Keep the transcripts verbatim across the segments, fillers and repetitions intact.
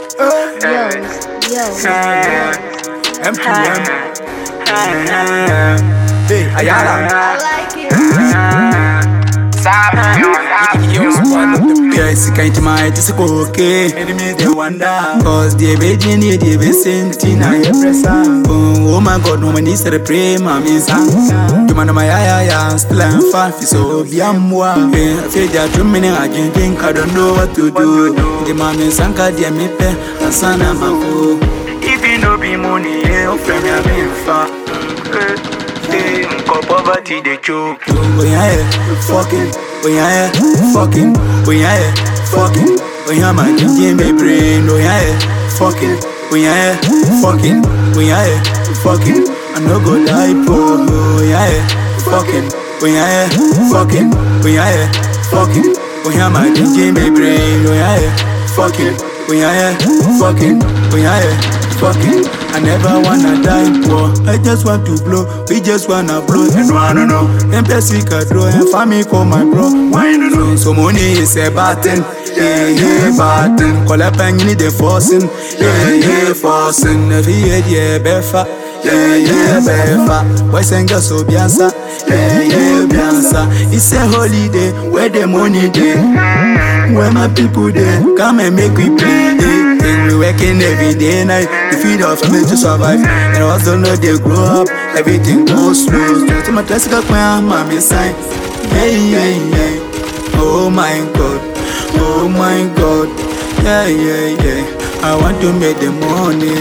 Yo, yo. M two M. Hey, Ayala. I like it. Yo, squad of the best. Can't you mind it's okay? Enemy they wonder. Cause the Beijing, the Vicentine, I press on. Oh my God, no one needs to pray, mommy. You man, my eye, still I'm far. So be a moi. I feel that two minutes I can think I don't know what to do. The mommy sanka, the mepe, and sana mako. If you no be money, eh, friend, I'm in far. Poverty they choke. Oh yeah, fucking. Oh yeah, fucking. Oh yeah, fucking. Oh yeah, my game me brain. Oh yeah, fucking. Oh yeah, fucking. Oh yeah, fucking. I no go die poor. Oh yeah, fucking. Oh yeah, fucking. Oh yeah, fucking. Oh yeah, my game me brain. Oh yeah, fucking. Oh yeah, fucking. Oh yeah. Fucking, I never wanna die poor. I just want to blow, we just wanna blow. And wanna know, and Pessica draw, and family call my bro. Why you know? So money is a button, yeah, yeah, button. Call up and you need the forcing, yeah, yeah, forcing. Every year, yeah, befa, yeah, yeah, befa. Boys and girls, so biansa, yeah, yeah, biansa. It's a holiday, where the money day. Where my people there, come and make we play. We working every day night, to feed our family to survive. And also know they grow up, everything goes slow. To my classical choir, mommy sign. Yeah, yeah, yeah. Oh my God, oh my God. Yeah, yeah, yeah. I want to make the money.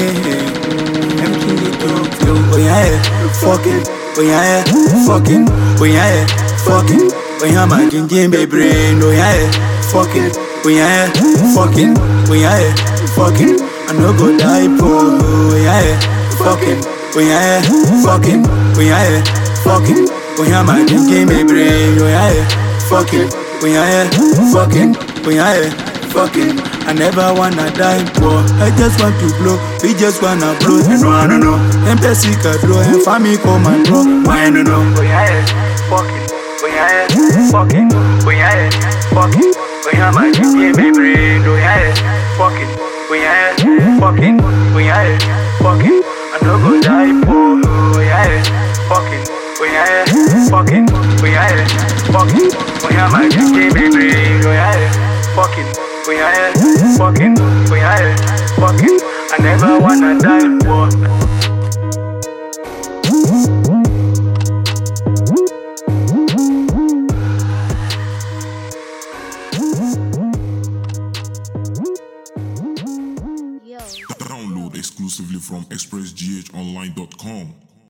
Oh yeah, fucking. Oh yeah, fucking. Oh yeah, fucking. Oh yeah, my king baby brain. Oh yeah, fucking. Oh yeah, fucking. Oh yeah, fucking. I no go die poor. Oh yeah, fucking. Oh yeah, fucking. Oh yeah, fucking. Oh yeah, my king baby brain. Oh yeah, fucking. Oh yeah, fucking. Oh yeah, fucking. I never wanna die poor. I just want to blow. We just wanna blow. And wanna know. And Pessica draw. And family call my bro. Why you know? Oh yeah, fucking. Oh yeah, fucking. Oh yeah, fucking. Oh yeah, my game me brain. Oh yeah, fucking. Oh yeah, fucking. Oh yeah, fucking. I no go die poor. Oh yeah, fucking. Oh yeah, fucking. Oh yeah, fucking. Oh yeah, my game me brain. Oh yeah, fucking. Oh yeah, fucking. Oh yeah, fucking. I never wanna die poor. Yo. Download exclusively from express g h online dot com.